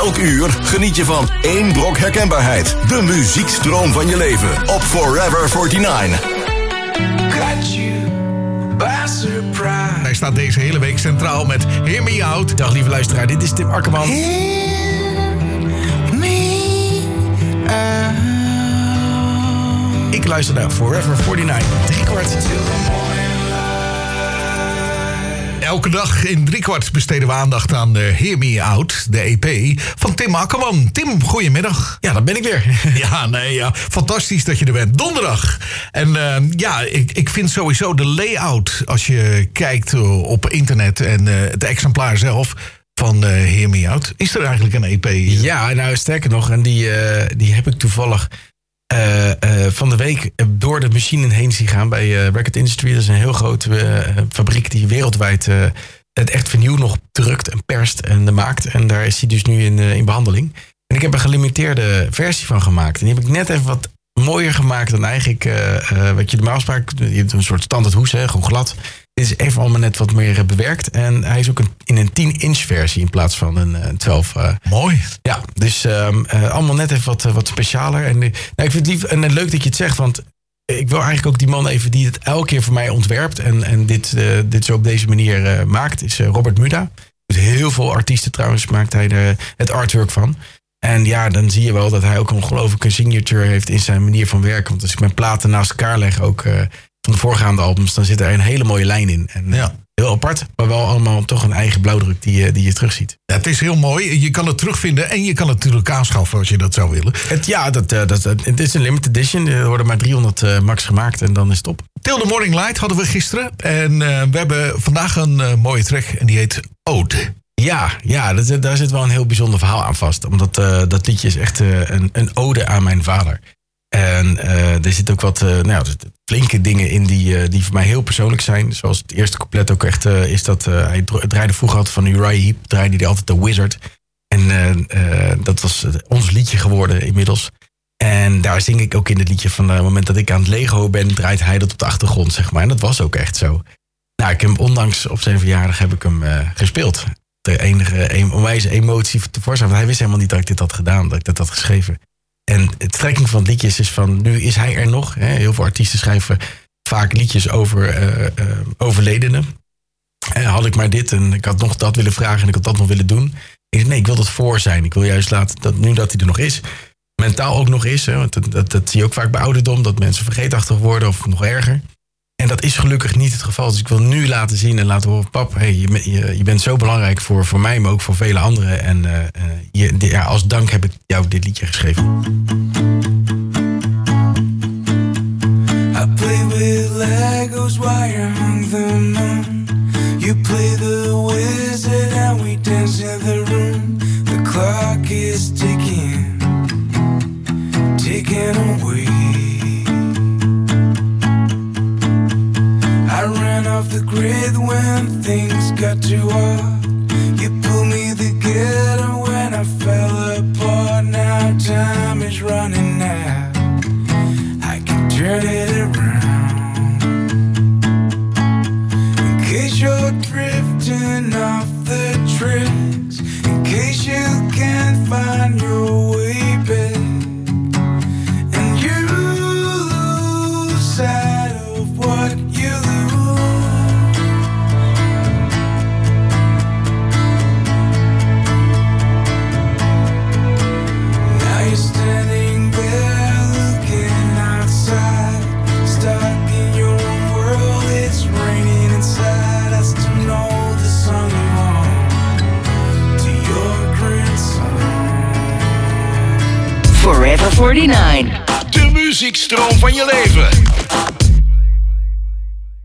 Elk uur geniet je van één brok herkenbaarheid. De muziekstroom van je leven op Forever 49. Hij staat deze hele week centraal met Hear Me Out. Dag lieve luisteraar, dit is Tim Akkerman. Ik luister naar Forever 49, 3/4. Elke dag in 3/4 besteden we aandacht aan Hear Me Out, de EP van Tim Akkerman. Tim, goedemiddag. Ja, dat ben ik weer. Ja, fantastisch dat je er bent. Donderdag. En ik vind sowieso de layout, als je kijkt op internet en het exemplaar zelf van Hear Me Out. Is er eigenlijk een EP? Ja, nou sterker nog, en die heb ik toevallig van de week door de machine heen zien gaan bij Record Industry. Dat is een heel grote fabriek die wereldwijd het echt vernieuw nog drukt en perst en maakt. En daar is hij dus nu in behandeling. En ik heb een gelimiteerde versie van gemaakt. En die heb ik net even wat mooier gemaakt dan eigenlijk wat je normaal sprak. Je hebt een soort standaard hoes, gewoon glad. Dit is even allemaal net wat meer bewerkt. En hij is ook in een 10-inch versie in plaats van een 12. Mooi. Ja, dus allemaal net even wat specialer. En ik vind het lief en leuk dat je het zegt. Want ik wil eigenlijk ook die man even die het elke keer voor mij ontwerpt. En dit zo op deze manier maakt. Is Robert Muda. Met heel veel artiesten trouwens maakt hij het artwork van. En ja, dan zie je wel dat hij ook ongelooflijk een signature heeft in zijn manier van werken. Want als ik mijn platen naast elkaar leg, ook van de voorgaande albums, dan zit er een hele mooie lijn in. En heel apart, maar wel allemaal toch een eigen blauwdruk die je terugziet. Ja, het is heel mooi. Je kan het terugvinden en je kan het natuurlijk aanschaffen als je dat zou willen. Het is een limited edition. Er worden maar 300 max gemaakt en dan is het op. Till the Morning Light hadden we gisteren. En we hebben vandaag een mooie track en die heet Ode. Ja, daar zit wel een heel bijzonder verhaal aan vast. Omdat dat liedje is echt een ode aan mijn vader. En er zitten ook wat flinke dingen in die voor mij heel persoonlijk zijn. Zoals het eerste couplet ook echt is dat hij draaide vroeger altijd van Uriah Heep. Draaide hij altijd The Wizard. En dat was ons liedje geworden inmiddels. En daar zing ik ook in het liedje van het moment dat ik aan het Lego ben, draait hij dat op de achtergrond, zeg maar. En dat was ook echt zo. Nou, ik heb hem ondanks op zijn verjaardag heb ik hem gespeeld. De enige onwijze emotie tevoorschijn. Want hij wist helemaal niet dat ik dit had gedaan, dat ik dat had geschreven. En het strekking van het liedje is dus van, nu is hij er nog. Hè? Heel veel artiesten schrijven vaak liedjes over overledenen. Had ik maar dit en ik had nog dat willen vragen en ik had dat nog willen doen. Ik zei, nee, ik wil dat voor zijn. Ik wil juist laten dat nu dat hij er nog is, mentaal ook nog is. Hè? Want dat zie je ook vaak bij ouderdom, dat mensen vergeetachtig worden of nog erger. En dat is gelukkig niet het geval. Dus ik wil nu laten zien en laten horen, pap, hey, je bent zo belangrijk voor mij, maar ook voor vele anderen. En als dank heb ik jou dit liedje geschreven. I play with Legos while you're on the moon. You play the wizard and we dance in the room. The clock is ticking away. I ran off the grid when things got too hard. You pulled me together when I fell apart. Now time is running out. I can turn it around. In case you're drifting off the tracks, in case you can't find your way back, and you lose sight of what you lose. Now you're standing there looking outside, stuck in your own world. It's raining inside. I still know the song you want to your grandson. Forever 49. De muziekstroom van je leven.